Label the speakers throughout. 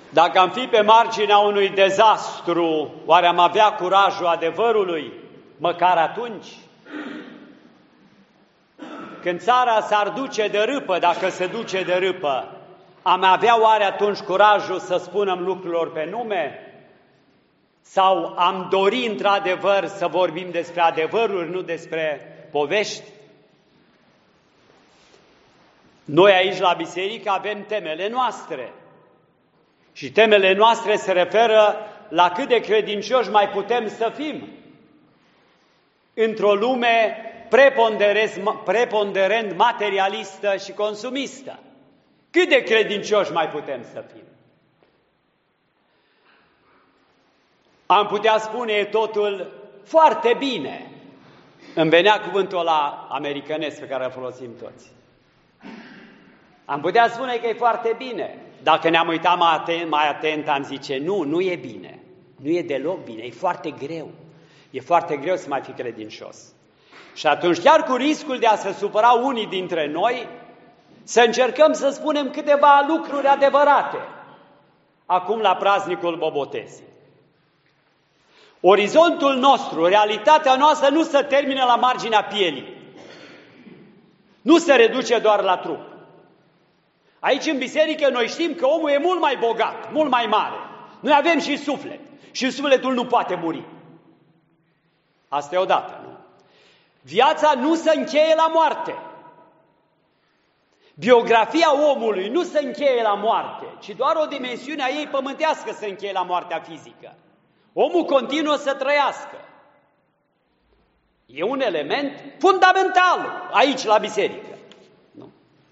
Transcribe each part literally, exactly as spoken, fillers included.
Speaker 1: Dacă am fi pe marginea unui dezastru, oare am avea curajul adevărului, măcar atunci? Când țara s-ar duce de râpă, dacă se duce de râpă, am avea oare atunci curajul să spunem lucrurilor pe nume? Sau am dori într-adevăr să vorbim despre adevăruri, nu despre povești? Noi aici la biserică avem temele noastre. Și temele noastre se referă la cât de credincioși mai putem să fim într-o lume preponderent materialistă și consumistă. Cât de credincioși mai putem să fim? Am putea spune totul foarte bine. Îmi venea cuvântul ăla americanesc pe care îl folosim toți. Am putea spune că e foarte bine. Dacă ne-am uitat mai atent, mai atent, am zice, nu, nu e bine. Nu e deloc bine, e foarte greu. E foarte greu să mai fii credincios. Și atunci, chiar cu riscul de a se supăra unii dintre noi, să încercăm să spunem câteva lucruri adevărate. Acum, la praznicul Bobotezii. Orizontul nostru, realitatea noastră nu se termină la marginea pielii. Nu se reduce doar la trup. Aici în biserică noi știm că omul e mult mai bogat, mult mai mare. Noi avem și suflet. Și sufletul nu poate muri. Asta e odată, nu? Viața nu se încheie la moarte. Biografia omului nu se încheie la moarte, ci doar o dimensiune a ei pământească se încheie la moartea fizică. Omul continuă să trăiască. E un element fundamental aici la biserică. Nu?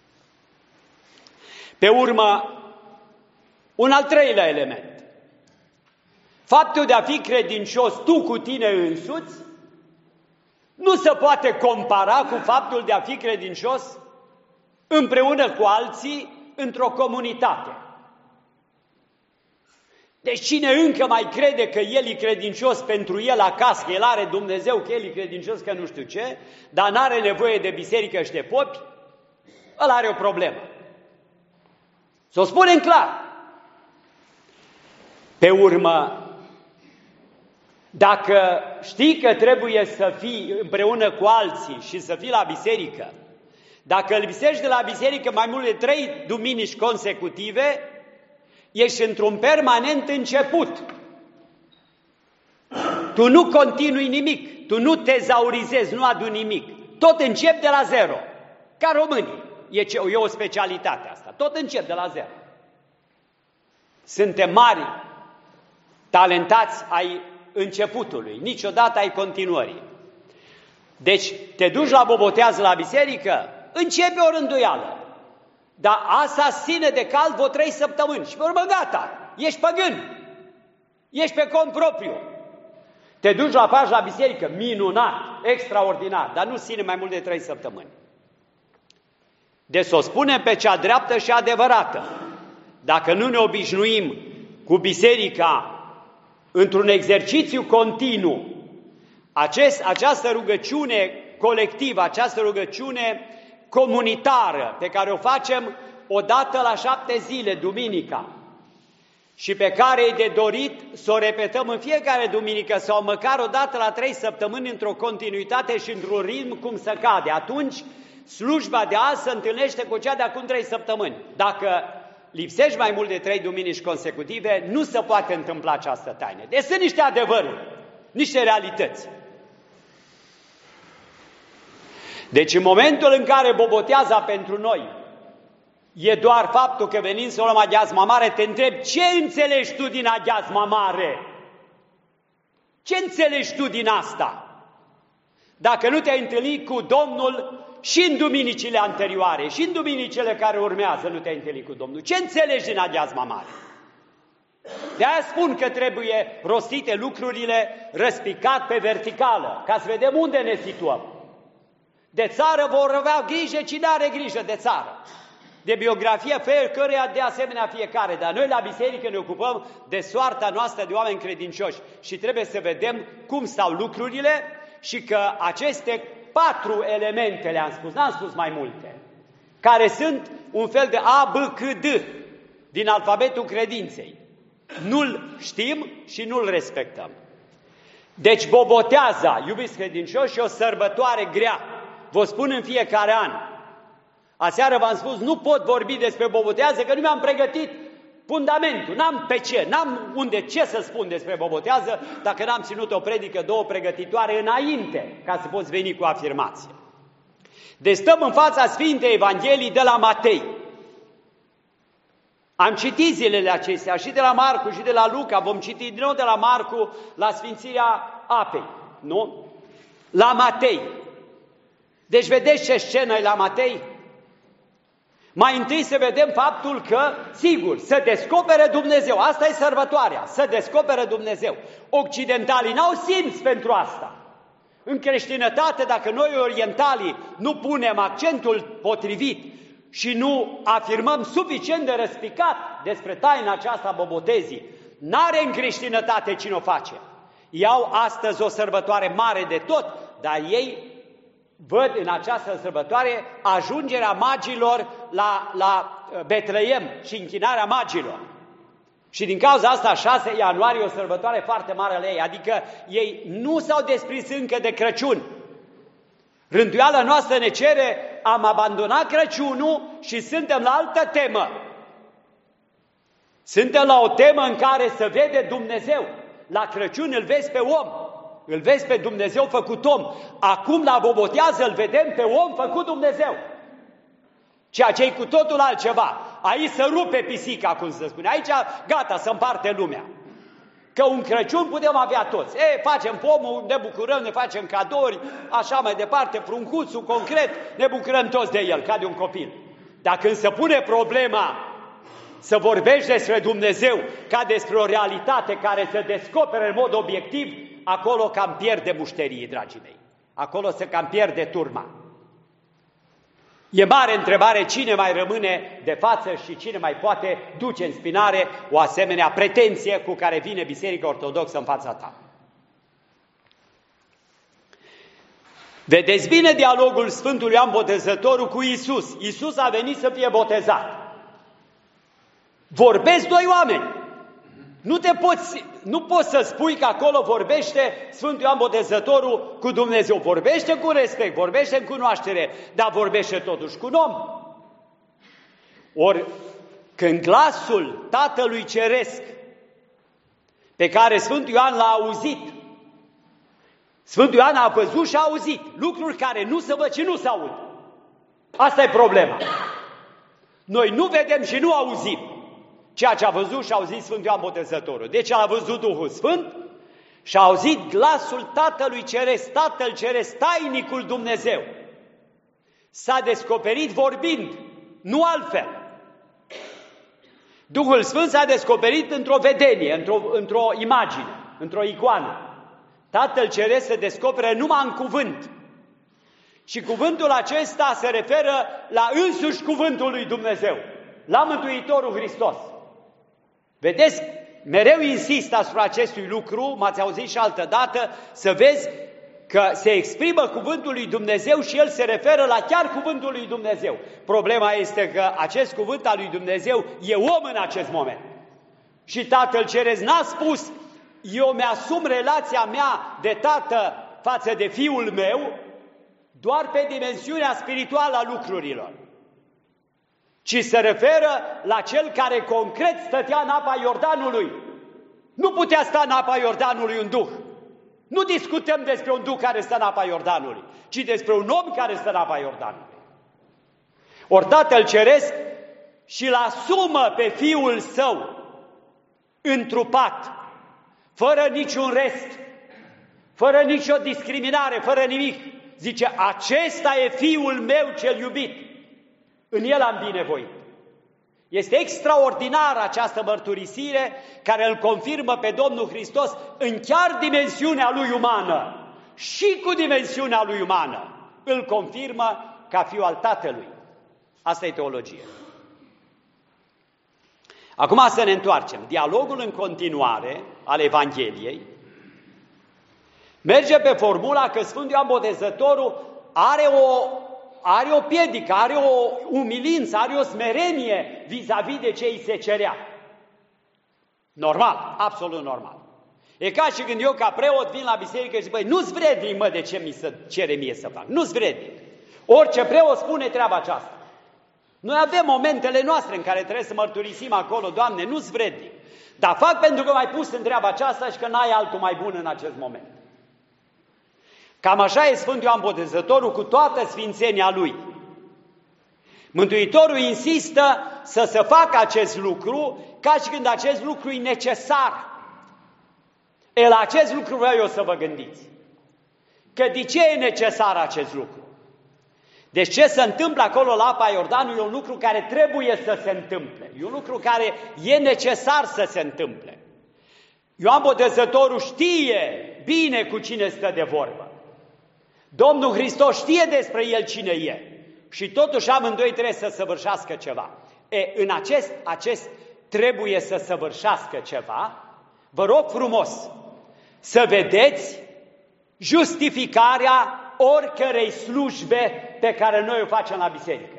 Speaker 1: Pe urmă, un al treilea element. Faptul de a fi credincios tu cu tine însuți nu se poate compara cu faptul de a fi credincios împreună cu alții într-o comunitate. Deci cine încă mai crede că el e credincios pentru el acasă, că el are Dumnezeu, că el e credincios că nu știu ce, dar n-are nevoie de biserică și de popi, ăla are o problemă. Să o spunem clar. Pe urmă, dacă știi că trebuie să fii împreună cu alții și să fii la biserică, dacă lipsești de la biserică mai mult de trei duminici consecutive, ești într-un permanent început. Tu nu continui nimic, tu nu tezaurizezi, nu aduni nimic. Tot începi de la zero, ca românii. E, ce, e o specialitate asta, tot încep de la zero. Suntem mari talentați ai începutului, niciodată ai continuării. Deci te duci la bobotează la biserică, începe o rânduială. Dar asta ține de cald vreo trei săptămâni și pe urmă gata, ești păgân, ești pe cont propriu. Te duci la Paști la biserică, minunat, extraordinar, dar nu ține mai mult de trei săptămâni. Deci să o spunem pe cea dreaptă și adevărată. Dacă nu ne obișnuim cu biserica într-un exercițiu continuu, acest, această rugăciune colectivă, această rugăciune comunitară pe care o facem odată la șapte zile, duminica, și pe care e de dorit să o repetăm în fiecare duminică sau măcar odată la trei săptămâni într-o continuitate și într-un ritm cum se cade. Atunci slujba de azi se întâlnește cu cea de acum trei săptămâni. Dacă lipsești mai mult de trei duminici consecutive, nu se poate întâmpla această taină. Deci sunt niște adevăruri, niște realități. Deci în momentul în care boboteaza pentru noi e doar faptul că venim să luăm aghiazma mare, te întreb, ce înțelegi tu din aghiazma mare? Ce înțelegi tu din asta? Dacă nu te-ai întâlnit cu Domnul și în duminicile anterioare, și în duminicile care urmează nu te-ai întâlnit cu Domnul, ce înțelegi din aghiazma mare? De-aia spun că trebuie rostite lucrurile răspicat pe verticală, ca să vedem unde ne situăm. De țară vor avea grijă cine are grijă de țară. De biografie fiecăruia de asemenea fiecare, dar noi la biserică ne ocupăm de soarta noastră de oameni credincioși și trebuie să vedem cum stau lucrurile și că aceste patru elemente, le-am spus, n-am spus mai multe, care sunt un fel de A, B, C, D din alfabetul credinței. nu-l știm și nu-l respectăm. Deci boboteaza, iubiți credincioși, e o sărbătoare grea. Vă spun în fiecare an. Aseară v-am spus, nu pot vorbi despre bobotează, că nu mi-am pregătit fundamentul, n-am pe ce, n-am unde ce să spun despre bobotează, dacă n-am ținut o predică, două pregătitoare înainte, ca să poți veni cu afirmație. Deci stăm în fața Sfintei Evangheliei de la Matei. Am citit zilele acestea și de la Marcu și de la Luca, vom citi din nou de la Marcu la Sfințirea apei, nu? La Matei. Deci vedeți ce scenă e la Matei? Mai întâi să vedem faptul că, sigur, să descopere Dumnezeu. Asta e sărbătoarea, să descopere Dumnezeu. Occidentalii n-au simț pentru asta. În creștinătate, dacă noi orientalii nu punem accentul potrivit și nu afirmăm suficient de răspicat despre taina aceasta a bobotezii, n-are în creștinătate cine o face. Iau astăzi o sărbătoare mare de tot, dar ei văd în această sărbătoare ajungerea magilor la, la Betleem și închinarea magilor. Și din cauza asta, șase ianuarie e o sărbătoare foarte mare la ei, adică ei nu s-au desprins încă de Crăciun. Rânduiala noastră ne cere, am abandonat Crăciunul și suntem la altă temă. Suntem la o temă în care se vede Dumnezeu. La Crăciun îl vezi pe om. Îl vezi pe Dumnezeu făcut om. Acum la bobotează îl vedem pe om făcut Dumnezeu. Ceea ce e cu totul altceva. Aici se rupe pisica, cum se spune. Aici gata, se împarte lumea. Că un Crăciun putem avea toți. E, facem pomul, ne bucurăm, ne facem cadouri, așa mai departe, fruncuțul concret, ne bucurăm toți de el, ca de un copil. Dar când se pune problema să vorbești despre Dumnezeu ca despre o realitate care se descopere în mod obiectiv, acolo cam pierde mușterii, dragii mei. Acolo se cam pierde turma. E mare întrebare cine mai rămâne de față și cine mai poate duce în spinare o asemenea pretenție cu care vine Biserica Ortodoxă în fața ta. Vedeți bine dialogul Sfântului Ioan Botezătorul cu Iisus. Iisus a venit să fie botezat. Vorbesc doi oameni. Nu, te poți, nu poți să spui că acolo vorbește Sfântul Ioan Botezătorul cu Dumnezeu. Vorbește cu respect, vorbește în cunoaștere, dar vorbește totuși cu un om. Ori când glasul Tatălui Ceresc, pe care Sfântul Ioan l-a auzit, Sfântul Ioan a văzut și a auzit lucruri care nu se văd și nu se aud. Asta e problema. Noi nu vedem și nu auzim ceea ce a văzut și a auzit Sfântul Ioan Botezătorul. Deci a văzut Duhul Sfânt și a auzit glasul Tatălui Ceresc, Tatăl Ceresc, tainicul Dumnezeu. S-a descoperit vorbind, nu altfel. Duhul Sfânt s-a descoperit într-o vedenie, într-o, într-o imagine, într-o icoană. Tatăl Ceresc se descoperă numai în cuvânt. Și cuvântul acesta se referă la însuși cuvântul lui Dumnezeu, la Mântuitorul Hristos. Vedeți, mereu insist asupra acestui lucru, m-ați auzit și altă dată, să vezi că se exprimă cuvântul lui Dumnezeu și el se referă la chiar cuvântul lui Dumnezeu. Problema este că acest cuvânt al lui Dumnezeu e om în acest moment. Și Tatăl Ceresc n-a spus, eu mi-asum relația mea de tată față de fiul meu, doar pe dimensiunea spirituală a lucrurilor, ci se referă la cel care concret stătea în apa Iordanului. Nu putea sta în apa Iordanului un duh. Nu discutăm despre un duh care stă în apa Iordanului, ci despre un om care stă în apa Iordanului. Ori Tatăl Ceresc și-l asumă pe Fiul Său întrupat, fără niciun rest, fără nicio discriminare, fără nimic. Zice, acesta e Fiul meu cel iubit. În el am binevoit. Este extraordinară această mărturisire care îl confirmă pe Domnul Hristos în chiar dimensiunea lui umană. Și cu dimensiunea lui umană îl confirmă ca fiu al Tatălui. Asta e teologie. Acum să ne întoarcem. Dialogul în continuare al Evangheliei merge pe formula că Sfântul Ioan Botezătorul are o Are o piedică, are o umilință, are o smerenie vis-a-vis de ce îi se cerea. Normal, absolut normal. E ca și când eu ca preot vin la biserică și zic, băi, nu-ți vrednic, mă, de ce mi se cere mie să fac? Nu-ți vrednic. Orice preot spune treaba aceasta. Noi avem momentele noastre în care trebuie să mărturisim acolo, Doamne, nu-ți vrednic. Dar fac pentru că m-ai pus în treaba aceasta și că n-ai altul mai bun în acest moment. Cam așa e Sfântul Ioan Botezătorul cu toată sfințenia lui. Mântuitorul insistă să se facă acest lucru ca și când acest lucru e necesar. E la acest lucru vreau eu să vă gândiți. Că de ce e necesar acest lucru? Deci ce se întâmplă acolo la apa Iordanului e un lucru care trebuie să se întâmple. E un lucru care e necesar să se întâmple. Ioan Botezătorul știe bine cu cine stă de vorbă. Domnul Hristos știe despre el cine e. Și totuși amândoi trebuie să săvârșească ceva. E, în acest, acest trebuie să săvârșească ceva, vă rog frumos să vedeți justificarea oricărei slujbe pe care noi o facem la biserică.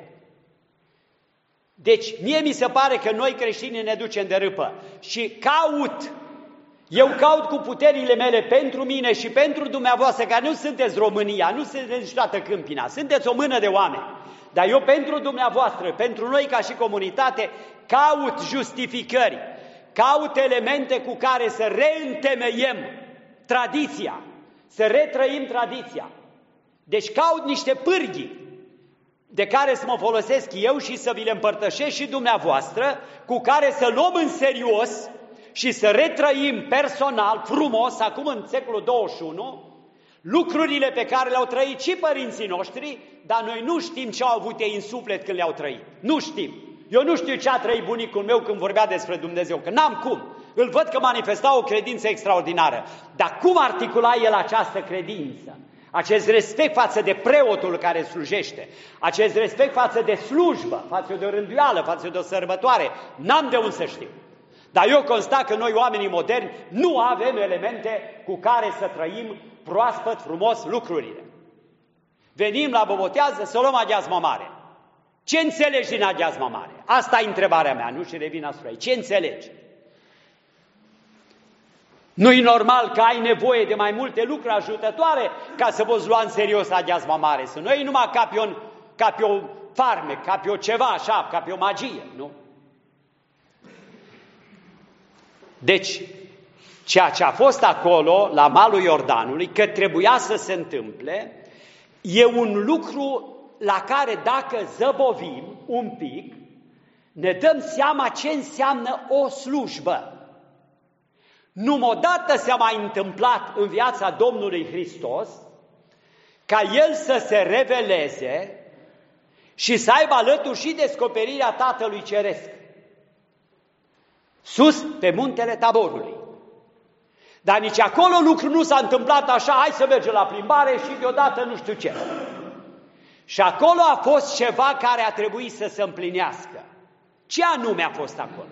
Speaker 1: Deci, mie mi se pare că noi creștinii ne ducem de râpă și caut, eu caut cu puterile mele pentru mine și pentru dumneavoastră, care nu sunteți România, nu sunteți toată Câmpina, sunteți o mână de oameni. Dar eu pentru dumneavoastră, pentru noi ca și comunitate, caut justificări, caut elemente cu care să reîntemeiem tradiția, să retrăim tradiția. Deci caut niște pârghii de care să mă folosesc eu și să vi le împărtășesc și dumneavoastră, cu care să luăm în serios și să retrăim personal, frumos, acum în secolul douăzeci și unu, lucrurile pe care le-au trăit și părinții noștri, dar noi nu știm ce au avut ei în suflet când le-au trăit. Nu știm. Eu nu știu ce a trăit bunicul meu când vorbea despre Dumnezeu, că n-am cum. Îl văd că manifesta o credință extraordinară. Dar cum articula el această credință? Acest respect față de preotul care slujește, acest respect față de slujbă, față de o rânduială, față de o sărbătoare, n-am de unde să știu. Dar eu constat că noi, oamenii moderni, nu avem elemente cu care să trăim proaspăt, frumos lucrurile. Venim la bobotează să luăm aghiazma mare. Ce înțelegi din aghiazma mare? Asta e întrebarea mea, nu? Și revin asupra ei. Ce înțelegi? Nu-i normal că ai nevoie de mai multe lucruri ajutătoare ca să poți lua în serios aghiazma mare. Să nu iei numai ca pe, un, ca pe o farmec, ca pe o ceva așa, ca pe o magie, nu? Deci, ceea ce a fost acolo, la malul Iordanului, că trebuia să se întâmple, e un lucru la care dacă zăbovim un pic, ne dăm seama ce înseamnă o slujbă. Numai odată s-a mai întâmplat în viața Domnului Hristos ca El să se reveleze și să aibă alături și descoperirea Tatălui Ceresc. Sus, pe muntele Taborului. Dar nici acolo lucru nu s-a întâmplat așa, hai să mergem la plimbare și deodată nu știu ce. Și acolo a fost ceva care a trebuit să se împlinească. Ce anume a fost acolo?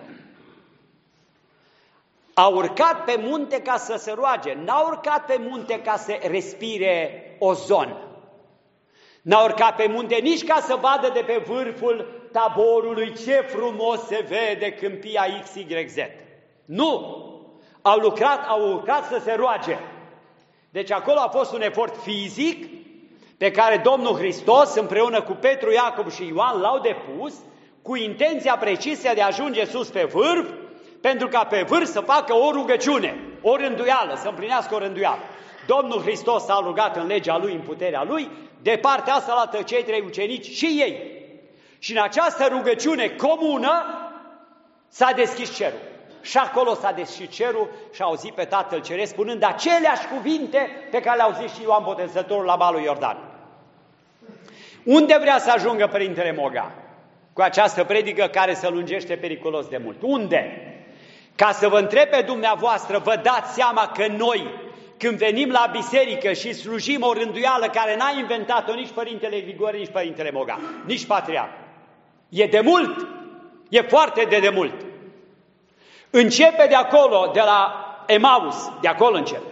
Speaker 1: A urcat pe munte ca să se roage, n-a urcat pe munte ca să respire ozon. N-a urcat pe munte nici ca să vadă de pe vârful Taborului ce frumos se vede câmpia X Y Z. Nu! Au lucrat, au urcat să se roage. Deci acolo a fost un efort fizic pe care Domnul Hristos împreună cu Petru, Iacob și Ioan l-au depus cu intenția precisă de a ajunge sus pe vârf, pentru ca pe vârf să facă o rugăciune, o rânduială, să împlinească o rânduială. Domnul Hristos s-a rugat în legea Lui, în puterea Lui, de partea asta la cei trei ucenici și ei. Și în această rugăciune comună s-a deschis cerul. Și acolo s-a deschis cerul și a auzit pe Tatăl Ceresc spunând aceleași cuvinte pe care le-a auzit și Ioan Botezătorul la malul Iordan. Unde vrea să ajungă Părintele Moga cu această predică care se lungește periculos de mult? Unde? Ca să vă întreb pe dumneavoastră, vă dați seama că noi, când venim la biserică și slujim o rânduială care n-a inventat-o nici Părintele Grigore, nici Părintele Moga, nici Patriarh. E de mult, e foarte de demult. Începe de acolo, de la Emaus, de acolo începe.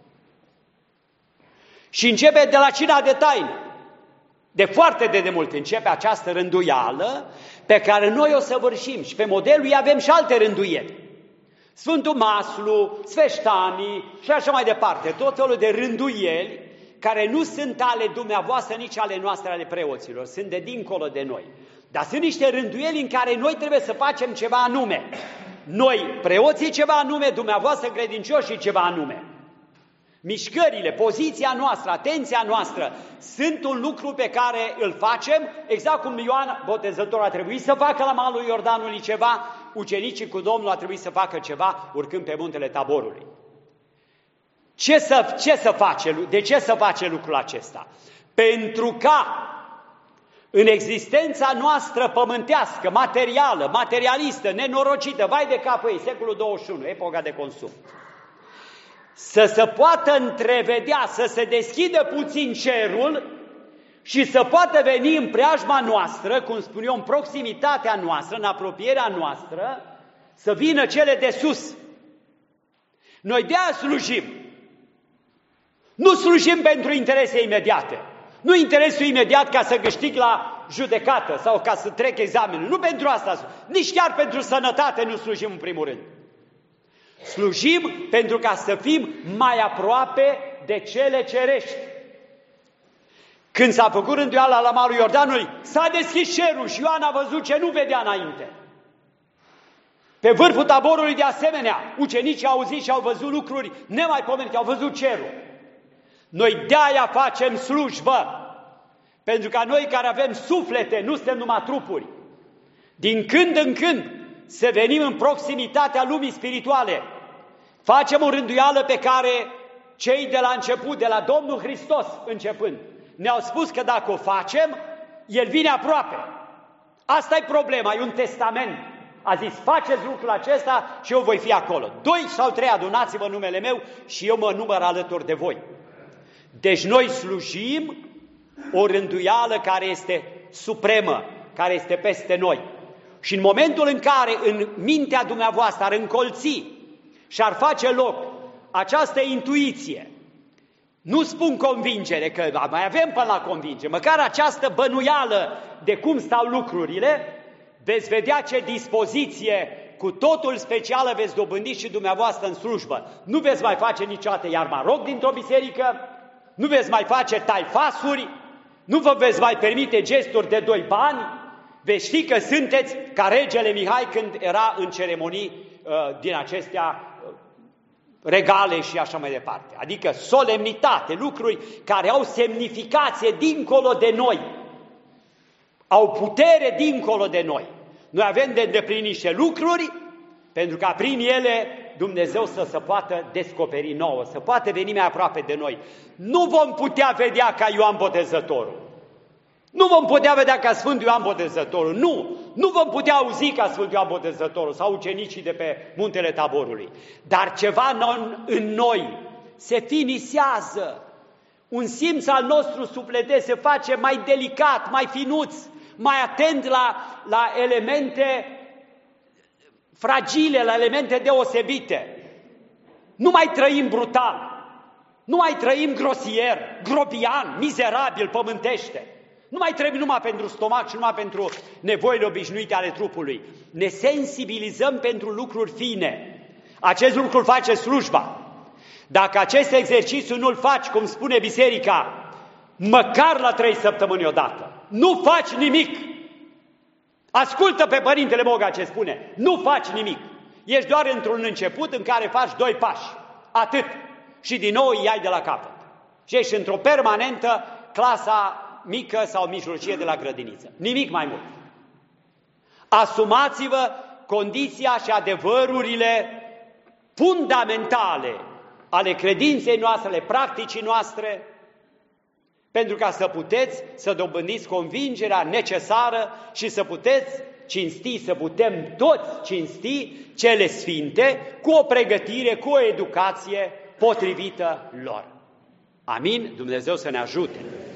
Speaker 1: Și începe de la cina de taină. De foarte de demult începe această rânduială pe care noi o săvârșim și pe modelul ei avem și alte rânduieli. Sfântul Maslu, Sfeștanii și așa mai departe, tot felul de rânduieli care nu sunt ale dumneavoastră, nici ale noastre, ale preoților, sunt de dincolo de noi. Dar sunt niște rânduieli în care noi trebuie să facem ceva anume. Noi, preoții, ceva anume, dumneavoastră, credincioșii, ceva anume. Mișcările, poziția noastră, atenția noastră sunt un lucru pe care îl facem, exact cum Ioan Botezătorul a trebuit să facă la malul Iordanului ceva, ucenicii cu Domnul a trebuit să facă ceva urcând pe muntele Taborului. Ce să, ce să face, de ce să face lucrul acesta? Pentru ca în existența noastră pământească, materială, materialistă, nenorocită, vai de capul ei, secolul douăzeci și unu, epoca de consum, să se poată întrevedea, să se deschidă puțin cerul și să poată veni în preajma noastră, cum spun eu, în proximitatea noastră, în apropierea noastră, să vină cele de sus. Noi de-aia slujim. Nu slujim pentru interese imediate. Nu interesul imediat ca să câștig la judecată sau ca să trec examenul. Nu pentru asta. Nici chiar pentru sănătate nu slujim în primul rând. Slujim pentru ca să fim mai aproape de cele cerești. Când s-a făcut rânduiala la malul Iordanului, s-a deschis cerul și Ioan a văzut ce nu vedea înainte. Pe vârful Taborului de asemenea, ucenicii au auzit și au văzut lucruri nemaipomenite, au văzut cerul. Noi de-aia facem slujbă, pentru ca noi care avem suflete, nu suntem numai trupuri, din când în când să venim în proximitatea lumii spirituale. Facem o rânduială pe care cei de la început, de la Domnul Hristos începând, ne-au spus că dacă o facem, El vine aproape. Asta e problema, e un testament. A zis, faceți lucrul acesta și eu voi fi acolo. Doi sau trei adunați-vă în numele meu și eu mă număr alături de voi. Deci noi slujim o rânduială care este supremă, care este peste noi. Și în momentul în care în mintea dumneavoastră ar încolți și ar face loc această intuiție, nu spun convingere, că mai avem până la convingere, măcar această bănuială de cum stau lucrurile, veți vedea ce dispoziție cu totul specială veți dobândi și dumneavoastră în slujbă. Nu veți mai face niciodată iar mă rog dintr-o biserică, nu veți mai face taifasuri, nu vă veți mai permite gesturi de doi bani, veți ști că sunteți ca regele Mihai când era în ceremonii uh, din acestea uh, regale și așa mai departe. Adică solemnitate, lucruri care au semnificație dincolo de noi, au putere dincolo de noi. Noi avem de îndeplinit niște lucruri pentru ca prin ele Dumnezeu să se poată descoperi nouă, să poată veni mai aproape de noi. Nu vom putea vedea ca Ioan Botezătorul. Nu vom putea vedea ca Sfântul Ioan Botezătorul. Nu! Nu vom putea auzi ca Sfântul Ioan Botezătorul sau ucenicii de pe muntele Taborului. Dar ceva în noi se finisează. Un simț al nostru sufletesc se face mai delicat, mai finuț, mai atent la, la elemente fragile, la elemente deosebite. Nu mai trăim brutal, nu mai trăim grosier, grobian, mizerabil, pământește. Nu mai trăim numai pentru stomac și numai pentru nevoile obișnuite ale trupului. Ne sensibilizăm pentru lucruri fine. Acest lucru face slujba. Dacă acest exercițiu nu-l faci, cum spune biserica, măcar la trei săptămâni odată, nu faci nimic. Ascultă pe Părintele Moga ce spune, nu faci nimic. Ești doar într-un început în care faci doi pași, atât. Și din nou îi iai de la capăt. Și ești într-o permanentă clasa mică sau mijlocie de la grădiniță. Nimic mai mult. Asumați-vă condiția și adevărurile fundamentale ale credinței noastre, ale practicii noastre, pentru ca să puteți să dobândiți convingerea necesară și să puteți cinsti, să putem toți cinsti cele sfinte cu o pregătire, cu o educație potrivită lor. Amin? Dumnezeu să ne ajute!